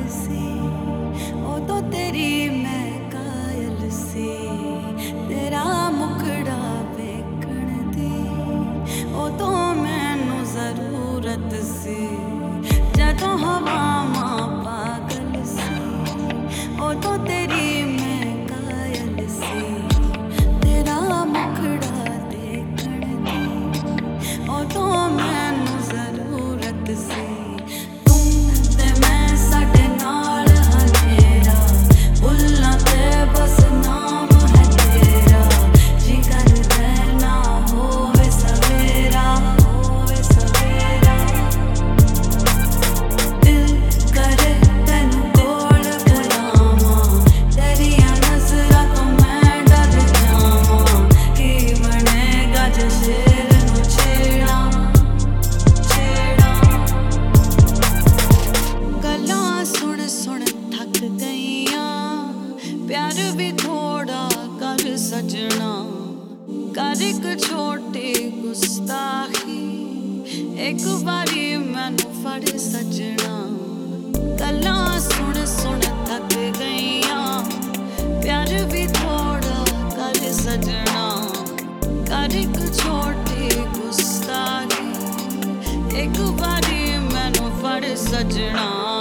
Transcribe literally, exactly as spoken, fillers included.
सी, ओ तो तेरी मैं कायल सी, तेरा मुखड़ा वेखण दी ओ तो मैनू जरूरत सी, जदों हवावां पागल सी, ओ तो तेरी मैं कायल सी, तेरा मुखड़ा देखण दी ओ तो मैनू जरूरत सी। प्यार भी थोड़ा कर सजना, कर एक छोटी गुस्ताखी, एक बारी मैनू फड़ सजना। गल्लां सुन सुन थक गईयां, प्यार भी थोड़ा कर सजना, कर एक छोटी गुस्ताखी, एक बारी मैनू फड़ सजना।